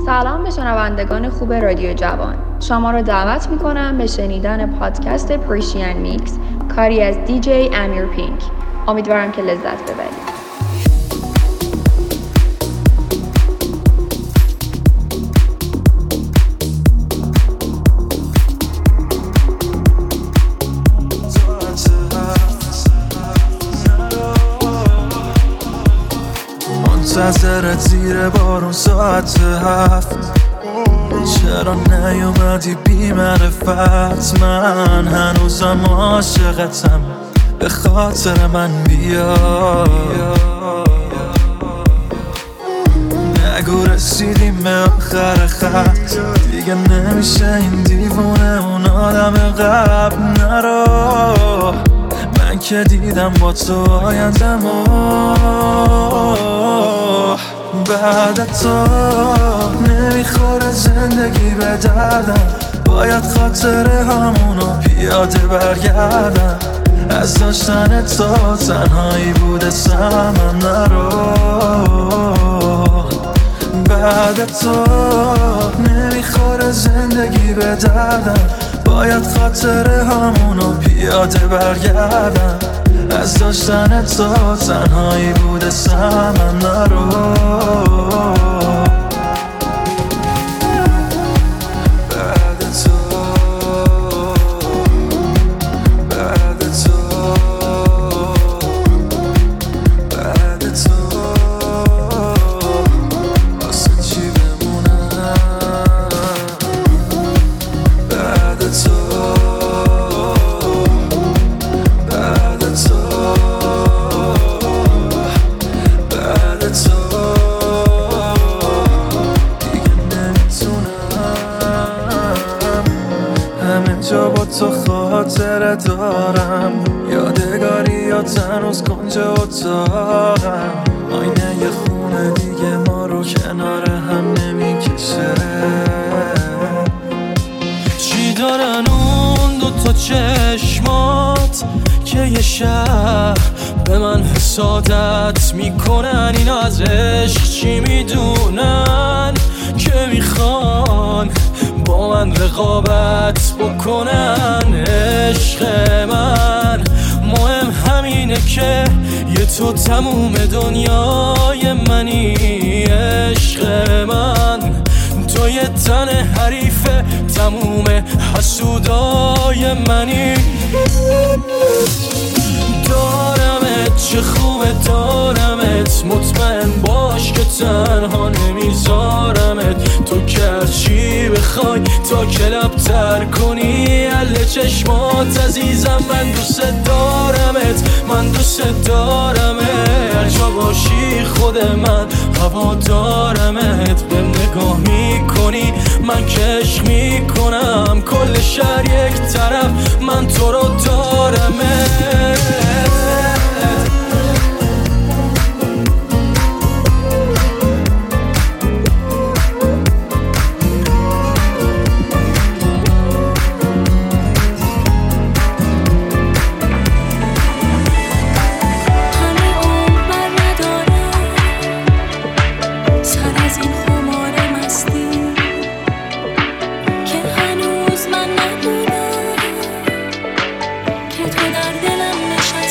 سلام به شنوندگان خوب رادیو جوان. شما را دعوت می‌کنم به شنیدن پادکست پرشین میکس کاری از دیجی امیر پینک. امیدوارم که لذت ببرید. منتظرت زیر بارون ساعت 7. چرا نیومدی بی معرفت؟ من هنوزم عاشقتم، به خاطر من بیا. نگو رسیدیم به آخر خط، دیگه نمیشه این دیوونه اون آدم قبل. نرو، من که دیدم با تو آیندمو. بعد تو نمیخوره زندگی به دردم، باید خاطره همونو پیاده برگردم. از داشتن تو تنهایی بوده سمم. نرو، بعد تو نمیخوره زندگی به دردم، باید خاطره همونو پیاده برگردم. از داشتن تو تنهایی بوده سمم. نرو، جا با تو خاطره دارم، یادگاریات هنوز کنج اتاقم. آینه یه خونه دیگه ما رو کنار هم نمیکشه. چی دارن اون دوتا چشمات که یه شب به من حسادت میکنن؟ اینا از عشق چی میدونن که میخوان با من رقابت بکنن؟ عشق من مهم همینه که یه تو تموم دنیای منی. عشق من تو یه تن حریف تموم حسودای منی. دارمت، چه خوبه دارمت، مطمئن باش که تنها نمیذارمت. تو که هرچی بخوای تا کلاب تر کنی اله چشمات عزیزم. من دوست دارمت، من دوست دارمت، هر جا باشی خود من هوا دارمت. به نگاه میکنی من کش میکنم، کل شهر یک طرف من تو رو دارمت. که تو در دلم نشستی.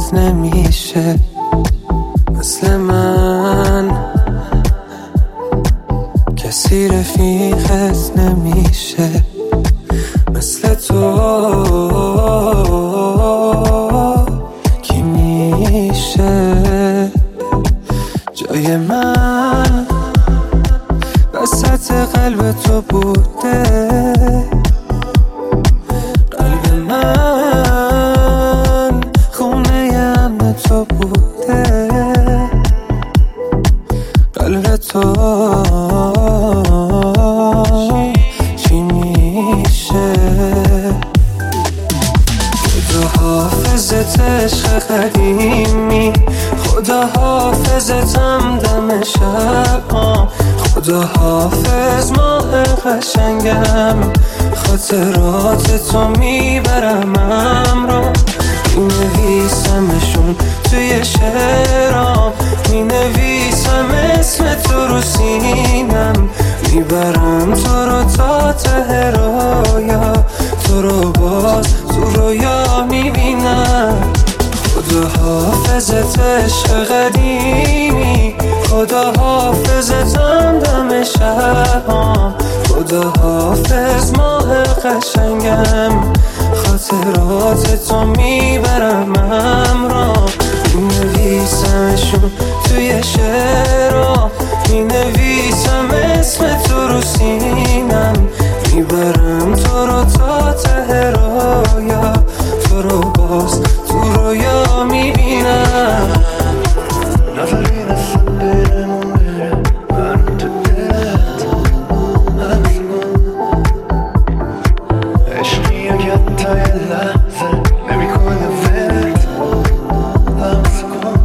رفیقت نمیشه مثل من، کسی رفیقت نمیشه مثل تو. کی میشه جای من وسط قلب تو بوده؟ قلب من خونه امن تو بوده. قلب تو چی میشه؟ خدا حافظت عشق قدیمی، خدا حافظتم دم شب، خدا حافظ ماه قشنگم، خاطرات تو میبرم امرو، مینویسمشون توی شعرام، مینویسم اسم تو رو سینم، میبرم تو رو تا ته رویا، تو رو باز تو رویا میبینم. خدا حافظت عشق قدیمی، خدا حافظتم دم شبام، خدا حافظ ماه قشنگم، خاطرات تو میبرم امرام، مینویسمشون توی شعرام، مینویسم اسم تو رو سینم، میبرم تو رو تا ته رویا، تو رو باز تو رویا میبینم. نظری نسم برمون بره من تو دلت حبس کن، عشقی اگه تا یه لحظه نمی کنه ولت حبس کن،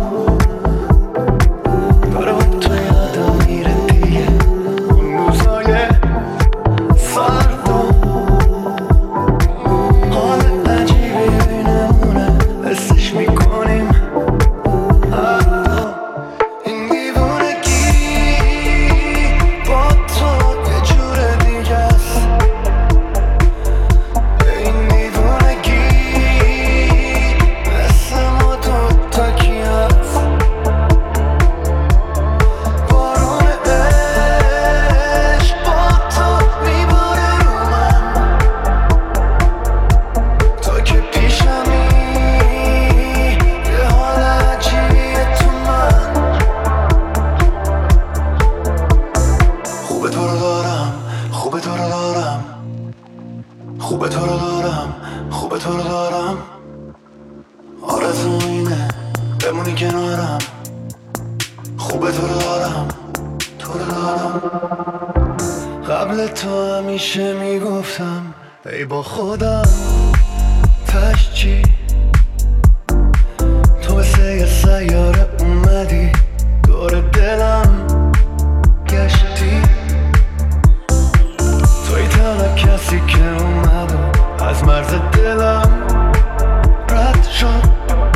داره با تو یادم میره دیگه اون روزای سرد و حال عجیبی بینمونه حسش میکنیم این دیوونگی با تو یه جور دیگه است، این دیوونگی مثل ما دوتا کی هست، بارون عشق با تو میباره رو من، تو که پیشمی یه حال عجیبیه تو من. خوبه تو رو دارم، خوبه تو رو دارم، خوبه تو رو دارم، خوبه تو رو دارم، آرزوم اینه بمونی کنارم، خوبه تو رو دارم، تو رو دارم. قبل تو همیشه میگفتم ای با خودم تش چی، تو مثل یه سیاره اومدی دور دلم گشتی، توی تنها کسی که اومد و از مرز دلم رد شد،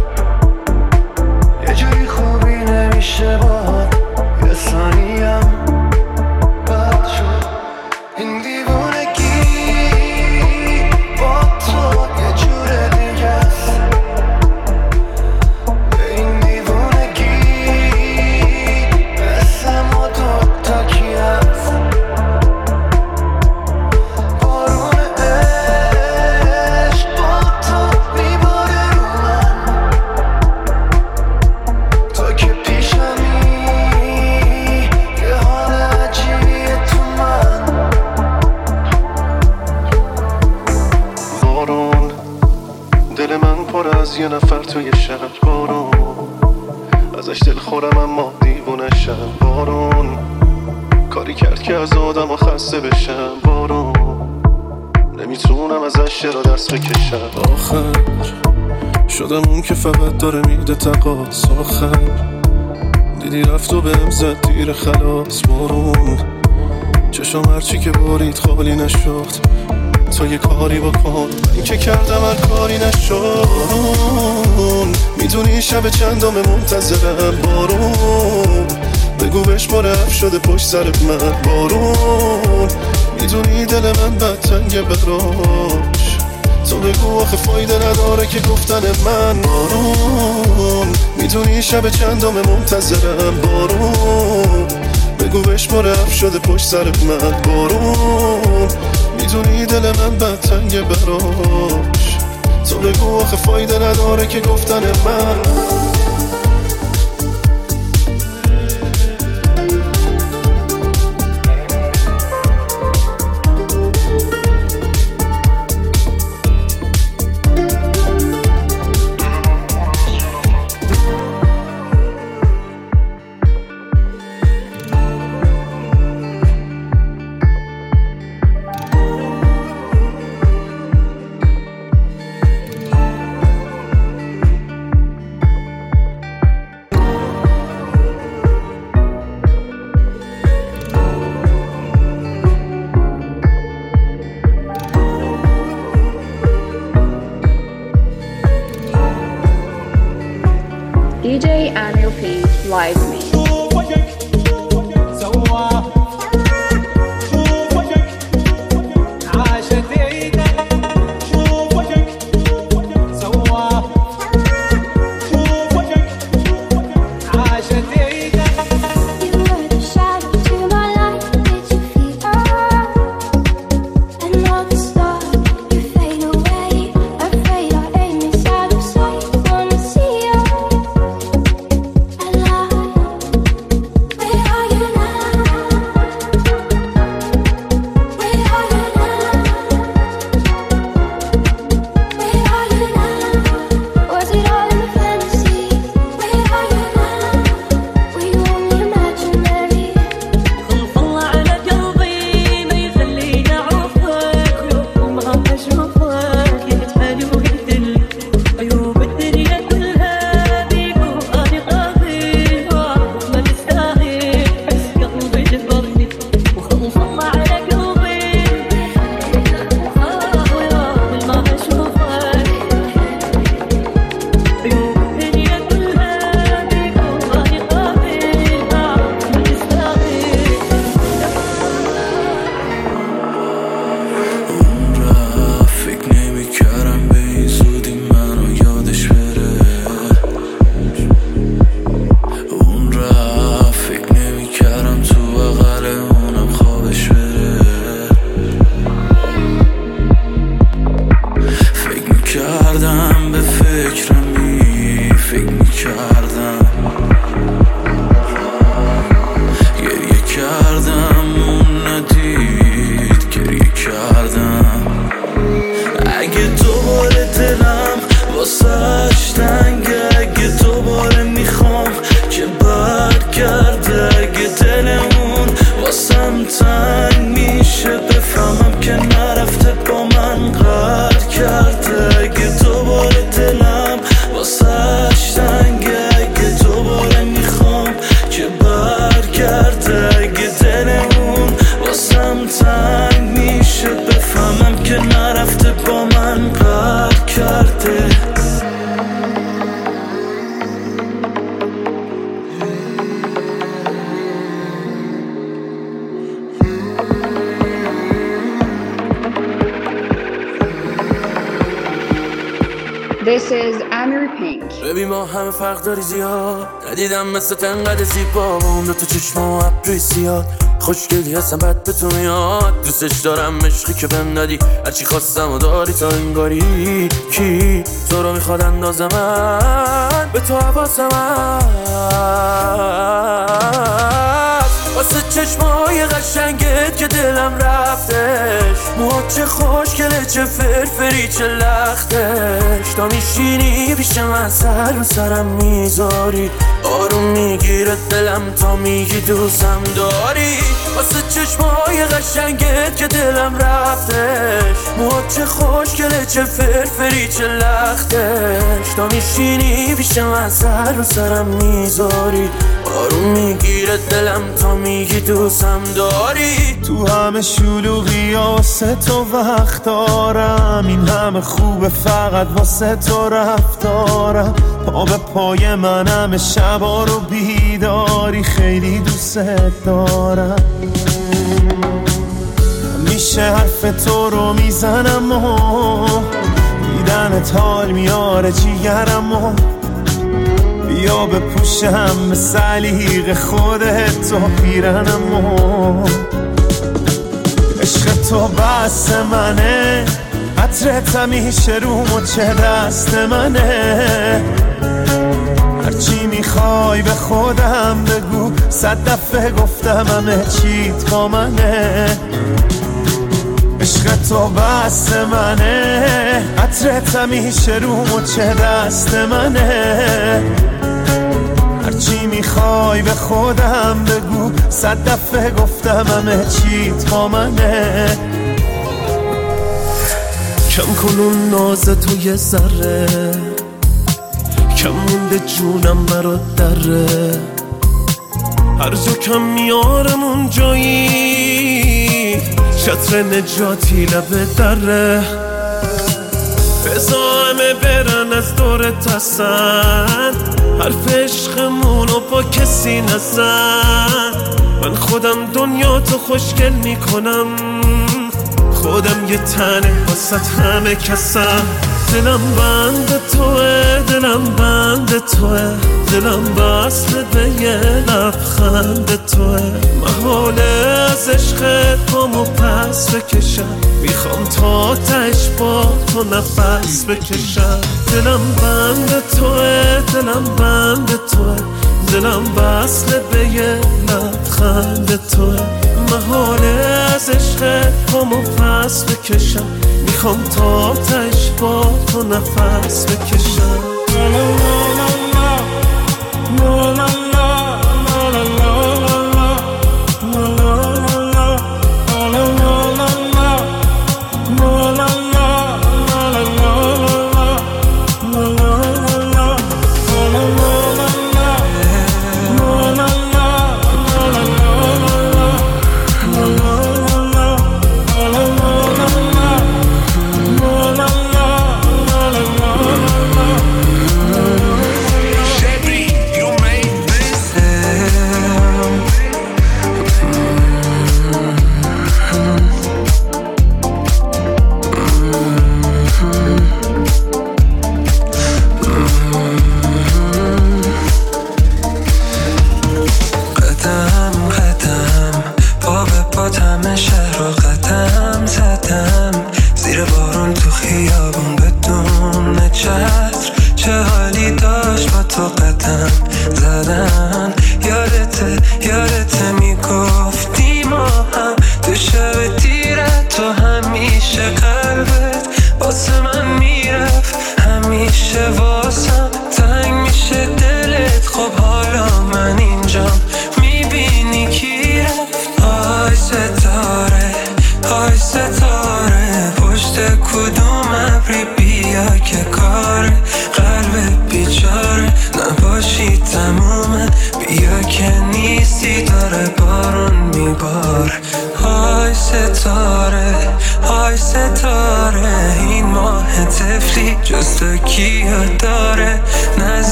یه جوری خوبی نمیشه باهات یه ثانیم بد شد، این دیوونگی با تو یه جور دیگه است، این دیوونگی مثل ما دوتا کی هست، بارون عشق با تو میباره رو من، تو که پیشمی یه حال عجیبیه تو من. بارون دل من پر از یه نفر توی شهر، بارون ازش دل خورم اما دیوونشم، بارون کاری کرد که از آدم خسته بشم، بارون نمیتونم ازش چرا دست بکشم، آخر شدم اون که فقط داره میده تقاص، آخر دیدی رفت و بهم زد دیر خلاص، بارون چشم هرچی که بارید خالی نشد، تا یه کاری بکن، این که کردم هر کاری نشد، میدونی شب چندم منتظرم، بارون بگو بهش مرف شده پشت سر من، بارون میدونی دل من بد تنگه براش، تو بگو آخه فایده نداره که گفتن من. بارون میدونی شب چندم منتظرم. بارون بگو بشماره اف شده پشت سر من. بارون میدونی دل من بدتنگه براش. تو بگو آخه فایده نداره که گفتن من. DJ Amir Pink live mix. This is Amir Pink. ببین ما همه فرق داری زیاد، ندیدم مثل تنقدر زیبا با اون دو تا چشم و ابروی سیاد. خوشگلی هستم بد به تو میاد، دوستش دارم عشقی که بهم دادی، هرچی خواستم و داری تا انگاری. کی تو رو میخواد اندازه من به تو حواسم هست، واسه چشمای قشنگت که دلم رفتش. موهات چه خوشگله چه فرفری چه لختش، تا میشینی پیش من سر رو سرم میذاری، آروم میگیره دلم تا میگی دوستم داری. واسه چشمای قشنگت که دلم رفتش، موهات چه خوشگله چه فرفری چه لختش، تا میشینی پیش من سر رو سرم میذاری، آروم میگیره دلم تا میگی دوستم داری. تو همه شلوغی واسه تو وقت دارم، این همه خوبه فقط واسه تو رفتارم. پا به پای من همه شبا رو بیداری، خیلی دوست دارم. میشه حرف تو رو میزنم و دیدنت حال میاره جیگرمو، بیا بپوشم به سلیق خودت تو پیرنمو. عشق تو بس منه، عطرت همیشه رو مچ دست منه. هرچی میخوای به خودم بگو، 100 دفعه گفتم همه چیت با منه. عشق تو بس منه، عطرت همیشه رو مچ دست منه. هرچی میخوای به خودم بگو، 100 دفعه گفتم همه چیت با منه. کم کن اون ناز تو یه ذره، کم مونده جونم برات دره. هر جا کم میارم اون جایی، چتر نجاتی لبه دره. بزا همه برن از دورت هستن، حرف عشقمونو با کسی نزن. من خودم دنیا تو خوشگل میکنم، خودم یه تنه واسط همه کسم. دلم بند توه، دلم بند توه، دلم بسته به یه لبخند توه. محاله از عشقت پامو پس بکشم، میخوام تا تهش با تو نفس بکشم. دلم بند توه، دلم بند توه، دلم بسته به یه لبخند توه. محاله از عشقت پامو پس بکشم، میخوام تا تهش با تو نفس بکشم.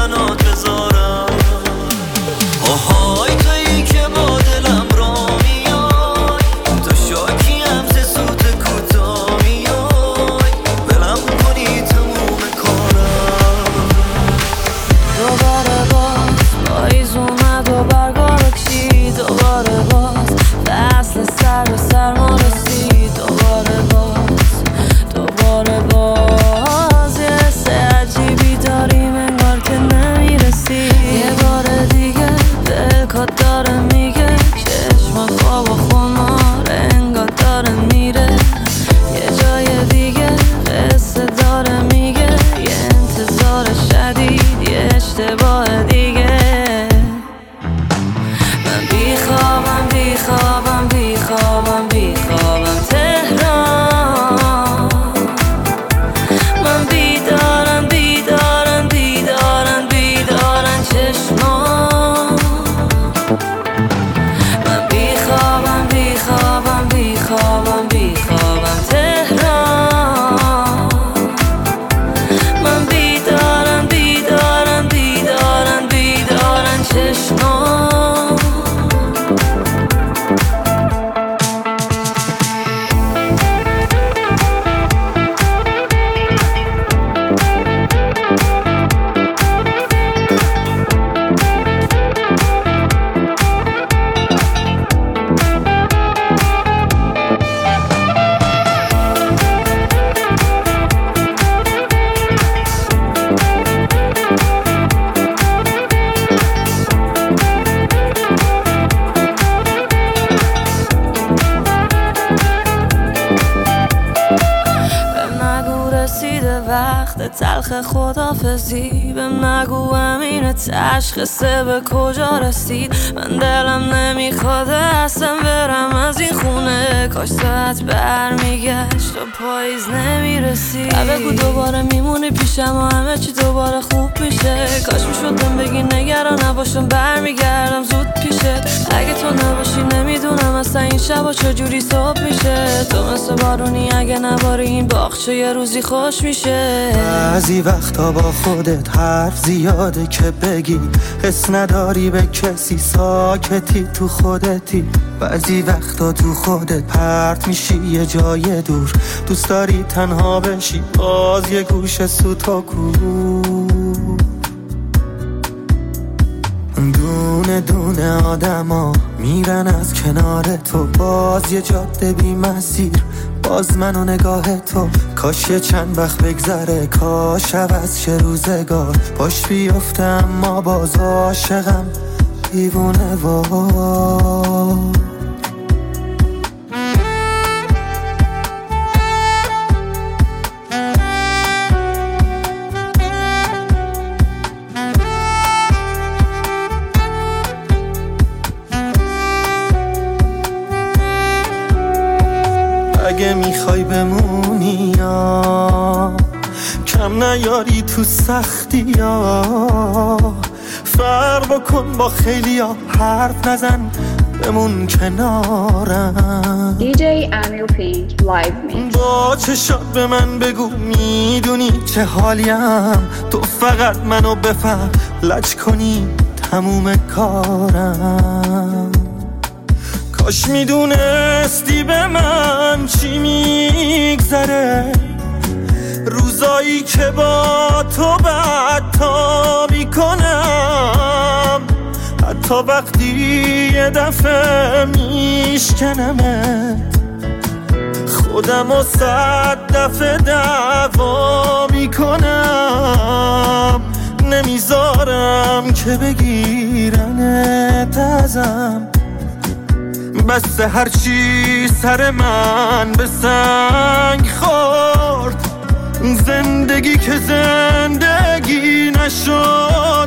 آهای تویی که با دلم را میاد شب دیگه. من بیخوابم بیخوابم بیخوابم بیخوابم تهران. من بیدارم بیدارم بیدارم بیدارم چشمان. من بیخوابم بیخوابم بیخوابم بیخوابم تهران. من بیدارم بیدارم بیدارم بیدارم چشمان. وقت تلخ خدافزی بهم نگو امین تشخیصه به کجا رسید. من دلم نمیخواد اصلا برم از این خونه. کاش ساعت برمیگشت و پاییز نمیرسید. بگو دوباره میمونی پیشم و همه چی دوباره خوب میشه. کاش میشدم بگی نگران نباشم برمیگردم زود پیشت. اگه تو نباشی نمیدونم اصلا این شبا چجوری صبح میشه. تو مثل بارونی اگه نباری این باغچه یه روزی خوش میشه. بعضی وقتا با خودت حرف زیاده که بگی حس نداری به کسی ساکتی تو خودتی. بعضی وقتا تو خودت پرت میشی یه جای دور. دوست داری تنها بشی باز یه گوشه سوتاکو. دونه دونه آدما میرن از کنار تو. باز یه جاده بی مسیر باز من و نگاه تو. کاش یه چند وقت بگذره کاش عوض شه روزگار. پاش بیفته اما باز عاشقم دیوونه وار. اگه میخوای بمونی یا کم نیاری تو سختی یا فرق بکن با خیلی ها حرف نزن بمون کنارم. DJ امیر پینک لایو میکس. با چشات به من بگو میدونی چه حالیم. تو فقط منو بفهم لج کنی تموم کارم. کاش میدونستی به من چی میگذره. روزایی که با تو بدتا میکنم. حتی وقتی یه دفعه میشکنمت خودم و 100 دفعه دعوا میکنم. نمیذارم که بگیرنت ازم. بس هرچی سر من به سنگ خورد. زندگی که زندگی نشد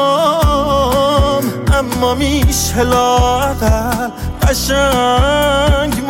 برام. اما میشه لااقل قشنگ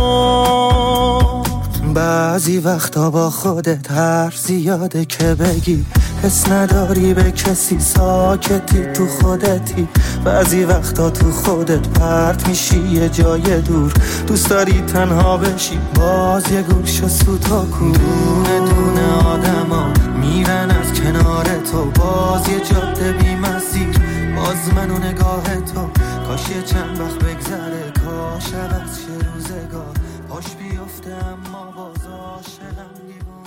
مرد. بعضی وقتا با خودت حرف زیاده که بگی حس نداری به کسی ساکتی تو خودتی. بعضی وقتا تو خودت پرت میشی یه جای دور. دوست داری تنها بشی باز یه گوشه سوتاکو. دونه دونه آدما میرن از کنار تو. باز یه جاده بی مسیر باز من و نگاه تو. کاش یه چند وقت بگذره کاش عوض شه روزگار. پاش بیفته اما باز عاشقم دیوونه.